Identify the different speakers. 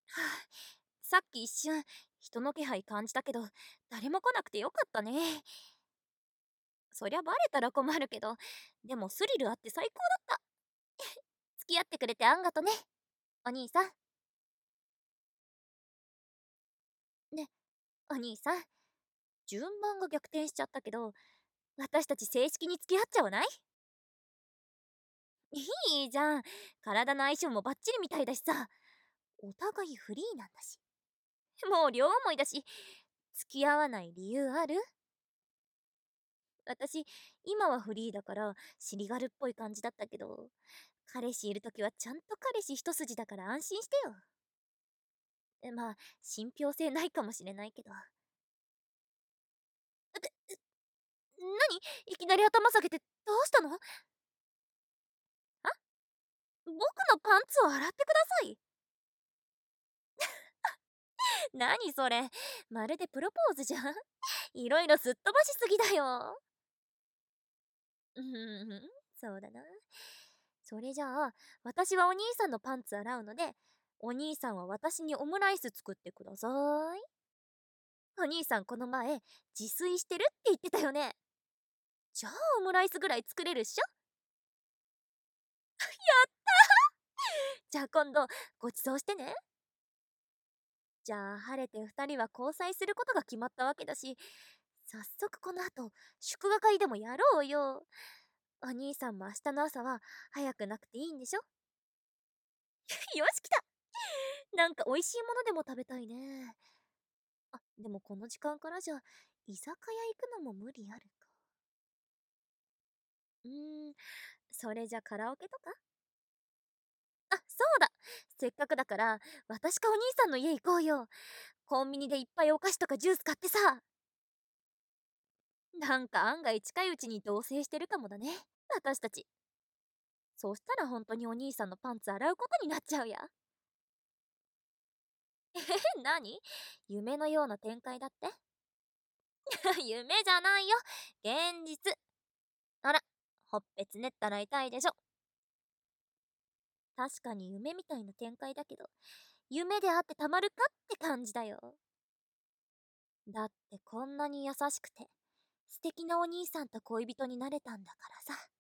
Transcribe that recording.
Speaker 1: はあ、さっき一瞬人の気配感じたけど、誰も来なくてよかったね。そりゃバレたら困るけど、でもスリルあって最高だった。付き合ってくれてあんがとね、お兄さん。ね、お兄さん、順番が逆転しちゃったけど、私たち正式に付き合っちゃわない？いいじゃん。体の相性もバッチリみたいだしさ。お互いフリーなんだし。もう両思いだし、付き合わない理由ある？私、今はフリーだから尻軽っぽい感じだったけど、彼氏いるときはちゃんと彼氏一筋だから安心してよ。まあ、信憑性ないかもしれないけど。何？いきなり頭下げてどうしたの？僕のパンツを洗ってください。何それ？まるでプロポーズじゃん。いろいろすっ飛ばしすぎだよ。うん、そうだな。それじゃあ、私はお兄さんのパンツ洗うので、お兄さんは私にオムライス作ってください。お兄さんこの前、自炊してるって言ってたよね。じゃあオムライスぐらい作れるっしょ？じゃあ今度、ご馳走してね。じゃあ晴れて2人は交際することが決まったわけだし、早速この後、祝賀会でもやろうよ。お兄さんも明日の朝は早くなくていいんでしょ？よし、来た。なんか美味しいものでも食べたいね。あ、でもこの時間からじゃ、居酒屋行くのも無理あるか。それじゃカラオケとか？あ、そうだ。せっかくだから、私かお兄さんの家行こうよ。コンビニでいっぱいお菓子とかジュース買ってさ。なんか案外近いうちに同棲してるかもだね。私たち。そしたら本当にお兄さんのパンツ洗うことになっちゃうや。何？夢のような展開だって？夢じゃないよ。現実。あら、ほっぺつねったら痛いでしょ。確かに夢みたいな展開だけど、夢であってたまるかって感じだよ。だってこんなに優しくて、素敵なお兄さんと恋人になれたんだからさ。